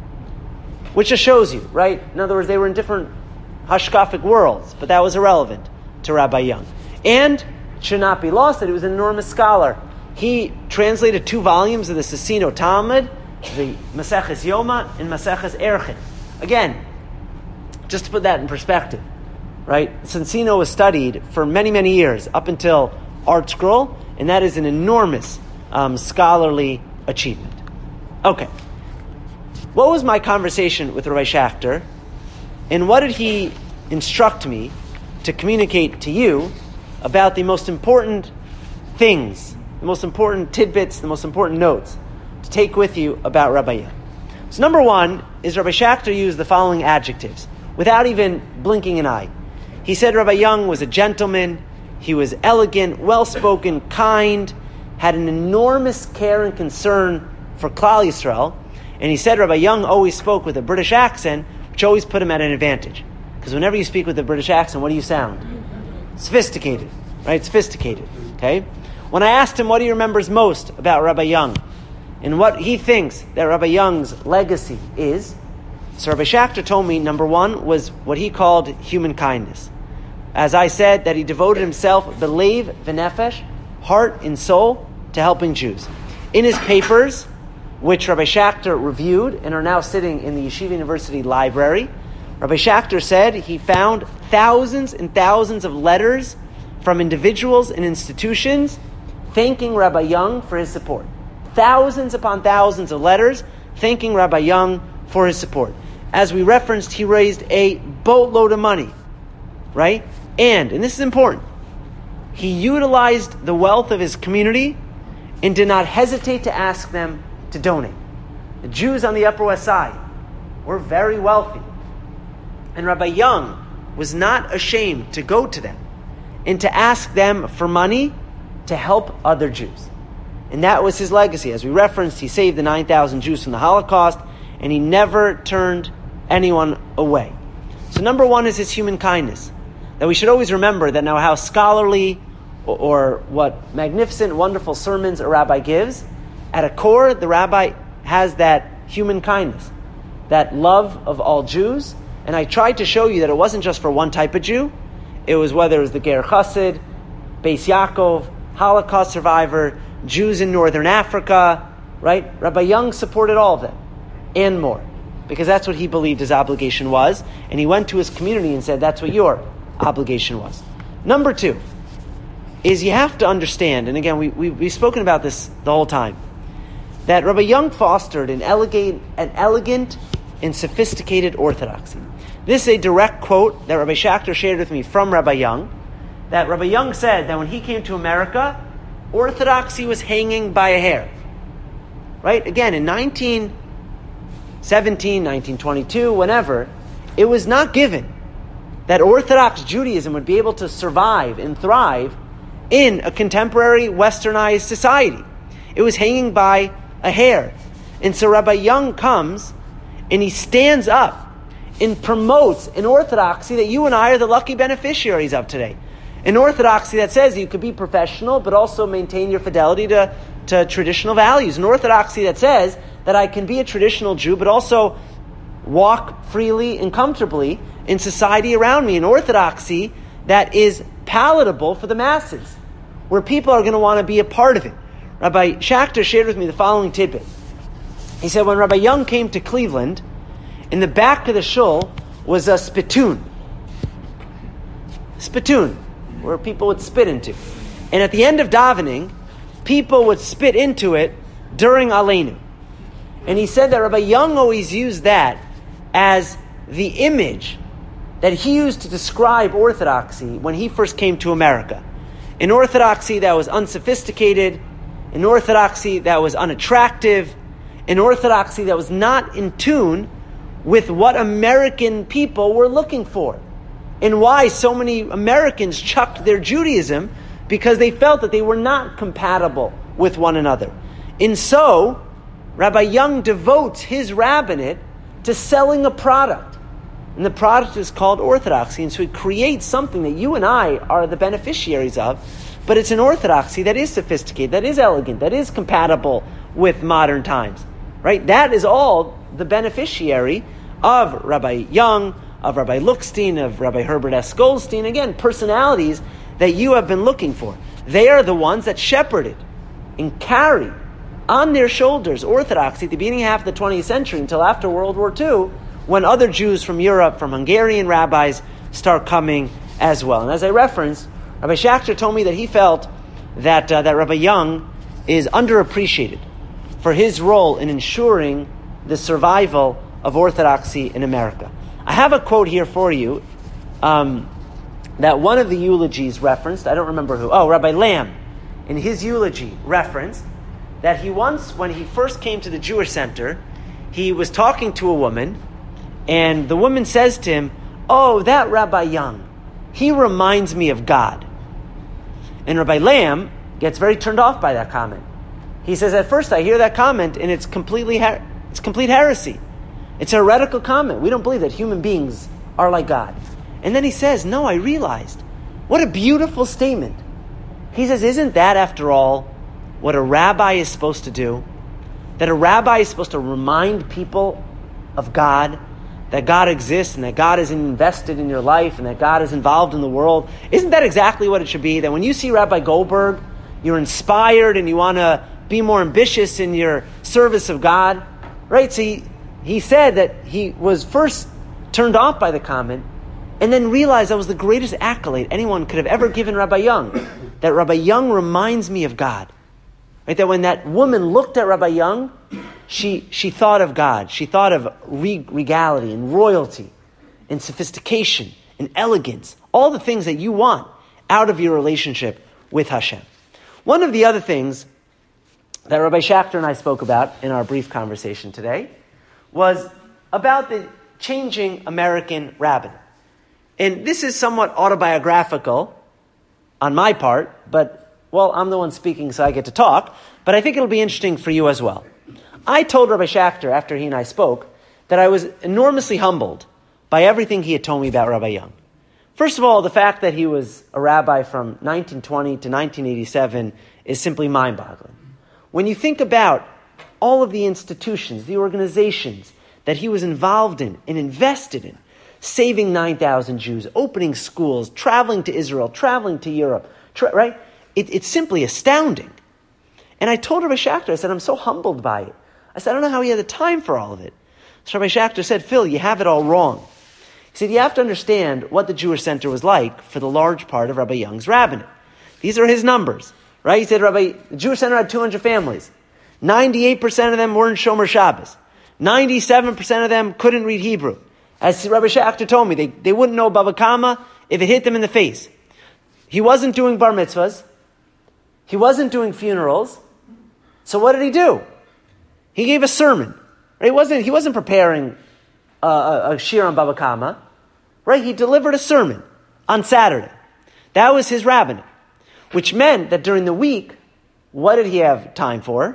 which just shows you, right? In other words, they were in different hashkafic worlds, but that was irrelevant to Rabbi Young. And it should not be lost that he was an enormous scholar. He translated 2 volumes of the Sasino Talmud, the Maseches Yoma and Maseches Erchin. Again, just to put that in perspective, right? Sasino was studied for many, many years, up until Art Scroll, and that is an enormous scholarly achievement. Okay. What was my conversation with Rabbi Schachter, and what did he instruct me to communicate to you about the most important things, the most important tidbits, the most important notes to take with you about Rabbi Young? So number 1 is Rabbi Schachter used the following adjectives without even blinking an eye. He said Rabbi Young was a gentleman, he was elegant, well-spoken, kind, had an enormous care and concern for Klal Yisrael, and he said Rabbi Young always spoke with a British accent, which always put him at an advantage. Because whenever you speak with a British accent, what do you sound? Sophisticated, right? Sophisticated, okay? When I asked him what he remembers most about Rabbi Young, and what he thinks that Rabbi Young's legacy is, so Rabbi Schachter told me, number 1 was what he called human kindness. As I said, that he devoted himself, belev v'nefesh, heart and soul, to helping Jews. In his papers, which Rabbi Schachter reviewed and are now sitting in the Yeshiva University library, Rabbi Schachter said he found thousands and thousands of letters from individuals and institutions thanking Rabbi Young for his support. Thousands upon thousands of letters thanking Rabbi Young for his support. As we referenced, he raised a boatload of money, right? And this is important, he utilized the wealth of his community and did not hesitate to ask them to donate. The Jews on the Upper West Side were very wealthy. And Rabbi Young was not ashamed to go to them and to ask them for money to help other Jews. And that was his legacy. As we referenced, he saved the 9,000 Jews from the Holocaust, and he never turned anyone away. So number 1 is his human kindness. That we should always remember that no matter how scholarly or what magnificent, wonderful sermons a rabbi gives, at a core, the rabbi has that human kindness, that love of all Jews. And I tried to show you that it wasn't just for one type of Jew. It was whether it was the Ger Chassid, Beis Yaakov, Holocaust survivor, Jews in Northern Africa, right? Rabbi Young supported all of them and more, because that's what he believed his obligation was. And he went to his community and said, that's what your obligation was. Number 2 is you have to understand, and again, we've spoken about this the whole time, that Rabbi Young fostered an elegant and sophisticated orthodoxy. This is a direct quote that Rabbi Schachter shared with me from Rabbi Young, that Rabbi Young said that when he came to America, orthodoxy was hanging by a hair. Right? Again, in 1917, 1922, whenever, it was not given that Orthodox Judaism would be able to survive and thrive in a contemporary westernized society. It was hanging by a hair. And so Rabbi Young comes and he stands up and promotes an orthodoxy that you and I are the lucky beneficiaries of today. An orthodoxy that says you could be professional but also maintain your fidelity to traditional values. An orthodoxy that says that I can be a traditional Jew but also walk freely and comfortably in society around me. An orthodoxy that is palatable for the masses, where people are going to want to be a part of it. Rabbi Schachter shared with me the following tidbit. He said when Rabbi Young came to Cleveland, in the back of the shul was a spittoon. Spittoon, where people would spit into. And at the end of davening, people would spit into it during Aleinu. And he said that Rabbi Young always used that as the image that he used to describe orthodoxy when he first came to America. An orthodoxy that was unsophisticated, an orthodoxy that was unattractive, an orthodoxy that was not in tune with what American people were looking for, and why so many Americans chucked their Judaism because they felt that they were not compatible with one another. And so, Rabbi Young devotes his rabbinate to selling a product. And the product is called orthodoxy. And so he creates something that you and I are the beneficiaries of, but it's an orthodoxy that is sophisticated, that is elegant, that is compatible with modern times. Right? That is all the beneficiary of Rabbi Young, of Rabbi Lookstein, of Rabbi Herbert S. Goldstein. Again, personalities that you have been looking for. They are the ones that shepherded and carried on their shoulders orthodoxy at the beginning half of the 20th century until after World War II, when other Jews from Europe, from Hungarian rabbis, start coming as well. And as I referenced, Rabbi Schachter told me that he felt that Rabbi Young is underappreciated for his role in ensuring the survival of orthodoxy in America. I have a quote here for you that one of the eulogies referenced. I don't remember who. Oh, Rabbi Lamb, in his eulogy, referenced that he once, when he first came to the Jewish Center, he was talking to a woman, and the woman says to him, "Oh, that Rabbi Young, he reminds me of God." And Rabbi Lamb gets very turned off by that comment. He says, at first I hear that comment, and it's complete heresy. It's a heretical comment. We don't believe that human beings are like God. And then he says, no, I realized. What a beautiful statement. He says, isn't that, after all, what a rabbi is supposed to do? That a rabbi is supposed to remind people of God, that God exists and that God is invested in your life and that God is involved in the world. Isn't that exactly what it should be? That when you see Rabbi Goldberg, you're inspired and you want to be more ambitious in your service of God, right? So he said that he was first turned off by the comment and then realized that was the greatest accolade anyone could have ever given Rabbi Young. That Rabbi Young reminds me of God. Right? That when that woman looked at Rabbi Young, she thought of God. She thought of regality and royalty and sophistication and elegance. All the things that you want out of your relationship with Hashem. One of the other things that Rabbi Schachter and I spoke about in our brief conversation today was about the changing American rabbinate. And this is somewhat autobiographical on my part, but, well, I'm the one speaking, so I get to talk, but I think it'll be interesting for you as well. I told Rabbi Schachter, after he and I spoke, that I was enormously humbled by everything he had told me about Rabbi Young. First of all, the fact that he was a rabbi from 1920 to 1987 is simply mind-boggling. When you think about all of the institutions, the organizations that he was involved in and invested in, saving 9,000 Jews, opening schools, traveling to Israel, traveling to Europe, right? It's simply astounding. And I told Rabbi Schachter, I said, I'm so humbled by it. I said, I don't know how he had the time for all of it. So Rabbi Schachter said, Phil, you have it all wrong. He said, you have to understand what the Jewish Center was like for the large part of Rabbi Young's rabbinate. These are his numbers, right? He said, the Jewish Center had 200 families. 98% of them weren't Shomer Shabbos. 97% of them couldn't read Hebrew. As Rabbi Schachter told me, they wouldn't know Bava Kama if it hit them in the face. He wasn't doing bar mitzvahs. He wasn't doing funerals. So what did he do? He gave a sermon. Right? He wasn't preparing a shir on Bava Kama. Right? He delivered a sermon on Saturday. That was his rabbinate. Which meant that during the week, what did he have time for?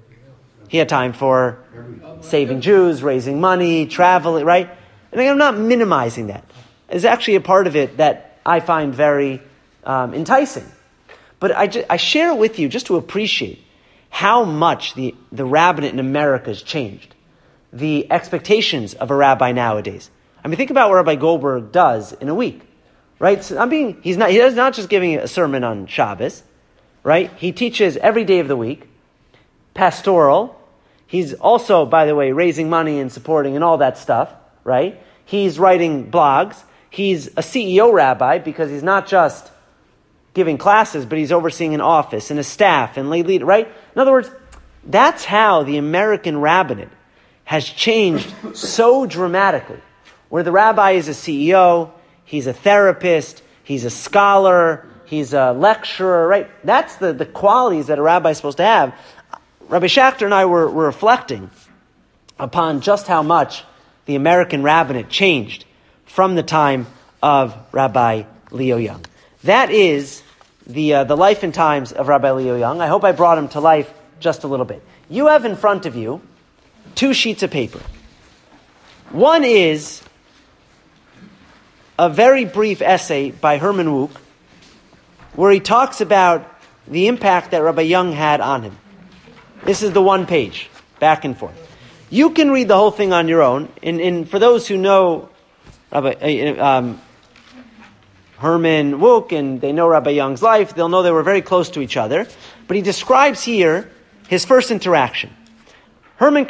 He had time for saving Jews, raising money, traveling, right? And I'm not minimizing that. It's actually a part of it that I find very enticing. But I share it with you just to appreciate how much the rabbinate in America has changed. The expectations of a rabbi nowadays. I mean, think about what Rabbi Goldberg does in a week, right? So he's not just giving a sermon on Shabbos, right? He teaches every day of the week, pastoral. He's also, by the way, raising money and supporting and all that stuff, right? He's writing blogs. He's a CEO rabbi because he's not just giving classes, but he's overseeing an office and a staff and lay leader, right? In other words, that's how the American rabbinate has changed so dramatically. Where the rabbi is a CEO, he's a therapist, he's a scholar, he's a lecturer, right? That's the qualities that a rabbi is supposed to have. Rabbi Schachter and I were reflecting upon just how much the American rabbinate changed from the time of Rabbi Leo Young. That is the life and times of Rabbi Leo Young. I hope I brought him to life just a little bit. You have in front of you 2 sheets of paper. One is a very brief essay by Herman Wouk, where he talks about the impact that Rabbi Young had on him. This is the one page, back and forth. You can read the whole thing on your own, and for those who know Herman Wouk and they know Rabbi Young's life, they'll know they were very close to each other. But he describes here his first interaction. Herman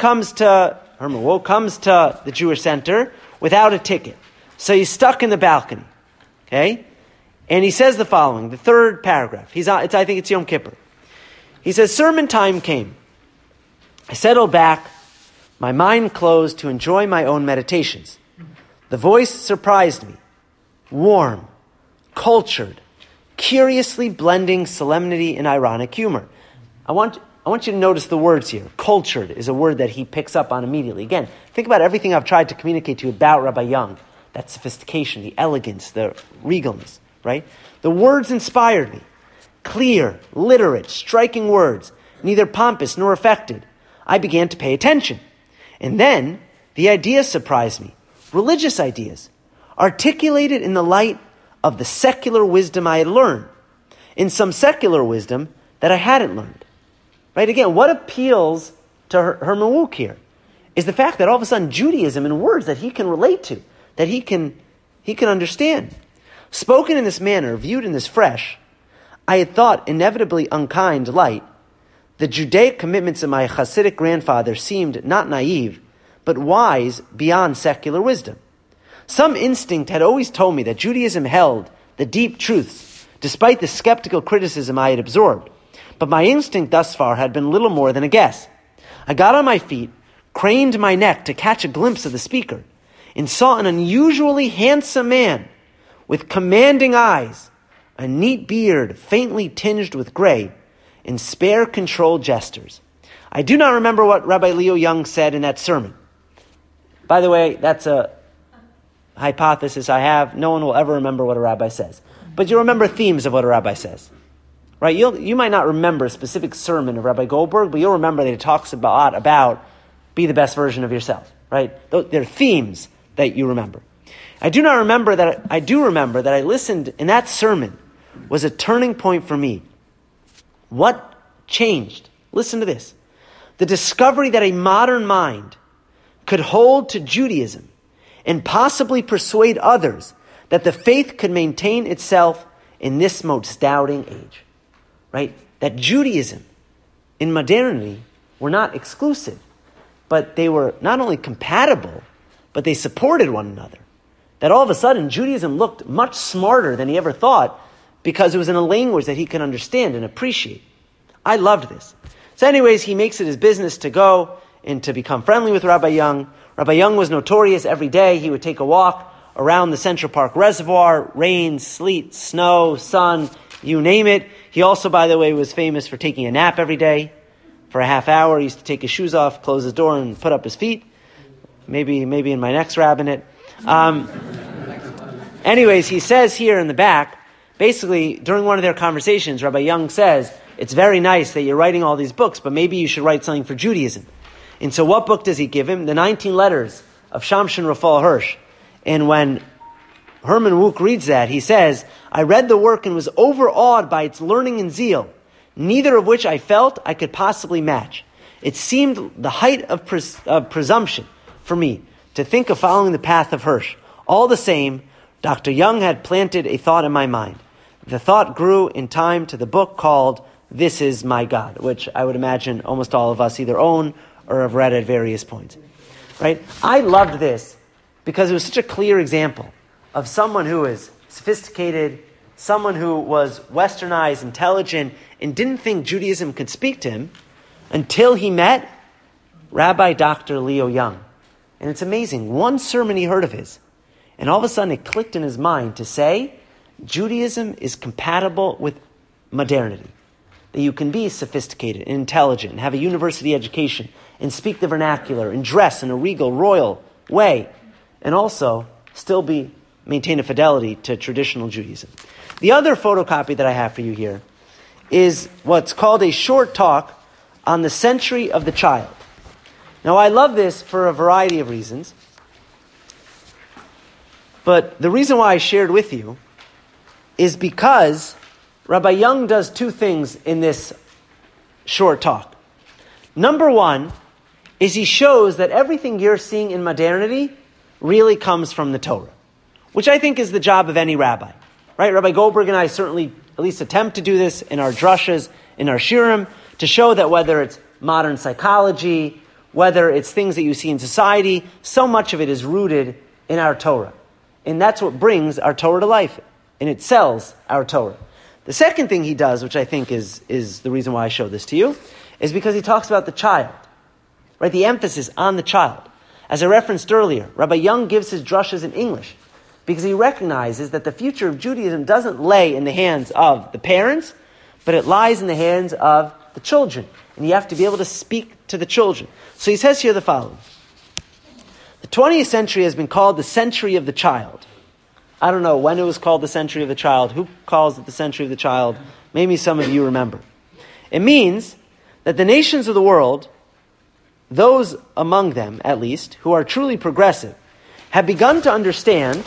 Wouk comes to the Jewish Center without a ticket. So he's stuck in the balcony. Okay? And he says the following, the third paragraph. I think it's Yom Kippur. He says, sermon time came. I settled back, my mind closed to enjoy my own meditations. The voice surprised me. Warm, cultured, curiously blending solemnity and ironic humor. I want you to notice the words here. Cultured is a word that he picks up on immediately. Again, think about everything I've tried to communicate to you about Rabbi Young. That sophistication, the elegance, the regalness, right? The words inspired me. Clear, literate, striking words, neither pompous nor affected. I began to pay attention. And then the ideas surprised me. Religious ideas, articulated in the light of the secular wisdom I had learned, in some secular wisdom that I hadn't learned. Right? Again, what appeals to Herman Wouk here is the fact that all of a sudden Judaism in words that he can relate to, that he can understand. Spoken in this manner, viewed in this fresh, I had thought inevitably unkind light, the Judaic commitments of my Hasidic grandfather seemed not naive, but wise beyond secular wisdom. Some instinct had always told me that Judaism held the deep truths, despite the skeptical criticism I had absorbed. But my instinct thus far had been little more than a guess. I got on my feet, craned my neck to catch a glimpse of the speaker, and saw an unusually handsome man with commanding eyes, a neat beard faintly tinged with gray, and spare, controlled gestures. I do not remember what Rabbi Leo Young said in that sermon. By the way, that's a hypothesis I have. No one will ever remember what a rabbi says. But you'll remember themes of what a rabbi says. Right? You might not remember a specific sermon of Rabbi Goldberg, but you'll remember that he talks about be the best version of yourself. Right? They're themes that you remember. I do remember that I listened, and that sermon was a turning point for me. What changed? Listen to this. The discovery that a modern mind could hold to Judaism and possibly persuade others that the faith could maintain itself in this most doubting age. Right? That Judaism in modernity were not exclusive, but they were not only compatible, but they supported one another. That all of a sudden Judaism looked much smarter than he ever thought because it was in a language that he could understand and appreciate. I loved this. So anyways, he makes it his business to go and to become friendly with Rabbi Young. Rabbi Young was notorious. Every day he would take a walk around the Central Park Reservoir, rain, sleet, snow, sun, you name it. He also, by the way, was famous for taking a nap every day for a half hour. He used to take his shoes off, close his door, and put up his feet. Maybe in my next rabbinate. Anyways, he says here in the back, basically, during one of their conversations, Rabbi Young says, it's very nice that you're writing all these books, but maybe you should write something for Judaism. And so what book does he give him? The 19 Letters of Shamshon Raphael Hirsch. And when Herman Wouk reads that, he says, I read the work and was overawed by its learning and zeal, neither of which I felt I could possibly match. It seemed the height of presumption for me to think of following the path of Hirsch. All the same, Dr. Young had planted a thought in my mind. The thought grew in time to the book called This Is My God, which I would imagine almost all of us either own or have read at various points. Right? I loved this because it was such a clear example of someone who is sophisticated, someone who was westernized, intelligent, and didn't think Judaism could speak to him until he met Rabbi Dr. Leo Young. And it's amazing. One sermon he heard of his, and all of a sudden it clicked in his mind to say, Judaism is compatible with modernity. That you can be sophisticated and intelligent and have a university education and speak the vernacular and dress in a regal, royal way and also still be maintain a fidelity to traditional Judaism. The other photocopy that I have for you here is what's called a short talk on the century of the child. Now, I love this for a variety of reasons, but the reason why I shared with you is because Rabbi Young does two things in this short talk. Number one is he shows that everything you're seeing in modernity really comes from the Torah, which I think is the job of any rabbi. Right? Rabbi Goldberg and I certainly at least attempt to do this in our drushes, in our shiurim, to show that whether it's modern psychology, whether it's things that you see in society, so much of it is rooted in our Torah. And that's what brings our Torah to life, and it sells our Torah. The second thing he does, which I think is the reason why I show this to you, is because he talks about the child. Right? The emphasis on the child. As I referenced earlier, Rabbi Young gives his drushes in English because he recognizes that the future of Judaism doesn't lay in the hands of the parents, but it lies in the hands of the children. And you have to be able to speak to the children. So he says here the following. The 20th century has been called the century of the child. I don't know when it was called the century of the child. Who calls it the century of the child? Maybe some of you remember. It means that the nations of the world, those among them at least, who are truly progressive, have begun to understand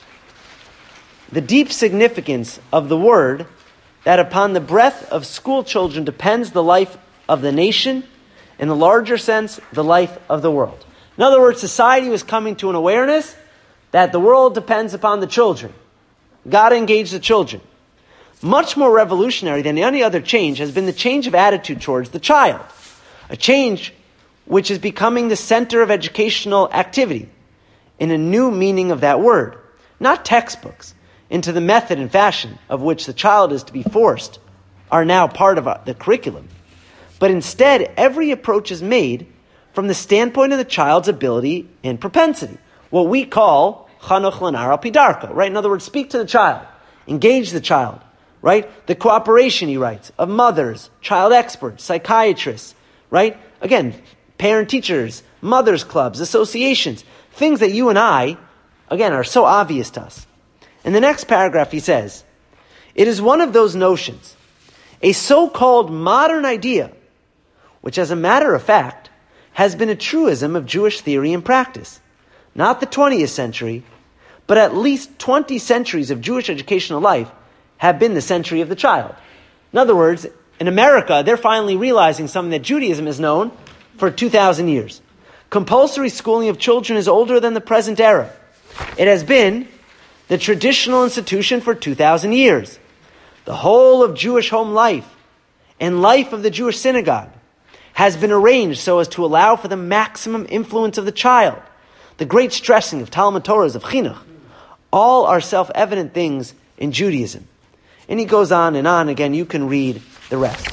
the deep significance of the word that upon the breath of school children depends the life of the nation, in the larger sense, the life of the world. In other words, society was coming to an awareness that the world depends upon the children. God engaged the children. Much more revolutionary than any other change has been the change of attitude towards the child. A change which is becoming the center of educational activity in a new meaning of that word. Not textbooks, into the method and fashion of which the child is to be forced are now part of the curriculum. But instead, every approach is made from the standpoint of the child's ability and propensity. What we call chanuch lanar al pi darko, right? In other words, speak to the child, engage the child, right? The cooperation, he writes, of mothers, child experts, psychiatrists, right? Again, parent teachers, mothers clubs, associations, things that you and I, again, are so obvious to us. In the next paragraph, he says, it is one of those notions, a so-called modern idea, which as a matter of fact, has been a truism of Jewish theory and practice. Not the 20th century, but at least 20 centuries of Jewish educational life have been the century of the child. In other words, in America, they're finally realizing something that Judaism has known for 2,000 years. Compulsory schooling of children is older than the present era. It has been the traditional institution for 2,000 years. The whole of Jewish home life and life of the Jewish synagogue has been arranged so as to allow for the maximum influence of the child. The great stressing of Talmud Torahs, of chinuch, all are self-evident things in Judaism. And he goes on and on. Again, you can read the rest.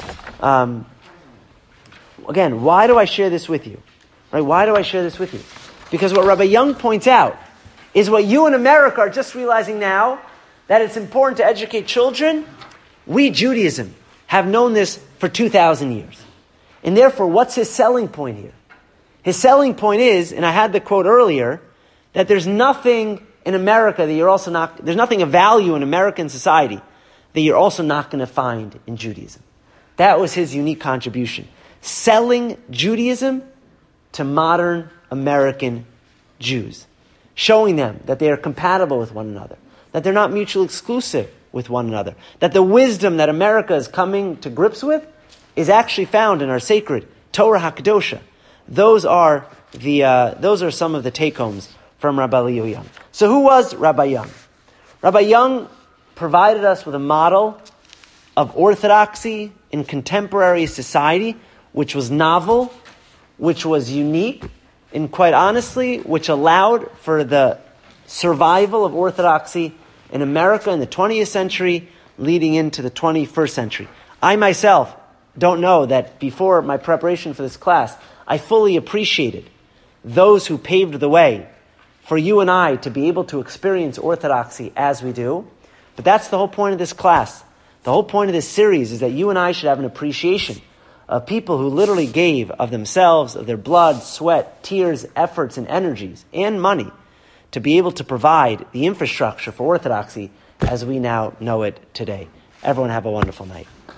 Again, why do I share this with you? Right? Why do I share this with you? Because what Rabbi Young points out is what you in America are just realizing now, that it's important to educate children. We, Judaism, have known this for 2,000 years. And therefore, what's his selling point here? His selling point is, and I had the quote earlier, that there's nothing in America that you're also not, there's nothing of value in American society that you're also not going to find in Judaism. That was his unique contribution. Selling Judaism to modern American Jews. Showing them that they are compatible with one another. That they're not mutually exclusive with one another. That the wisdom that America is coming to grips with is actually found in our sacred Torah HaKadosha. Those are some of the take-homes from Rabbi Leo Young. So who was Rabbi Young? Rabbi Young provided us with a model of orthodoxy in contemporary society, which was novel, which was unique, and quite honestly, which allowed for the survival of orthodoxy in America in the 20th century, leading into the 21st century. I myself don't know that before my preparation for this class, I fully appreciated those who paved the way for you and I to be able to experience orthodoxy as we do. But that's the whole point of this class. The whole point of this series is that you and I should have an appreciation of people who literally gave of themselves, of their blood, sweat, tears, efforts, and energies, and money, to be able to provide the infrastructure for orthodoxy as we now know it today. Everyone have a wonderful night.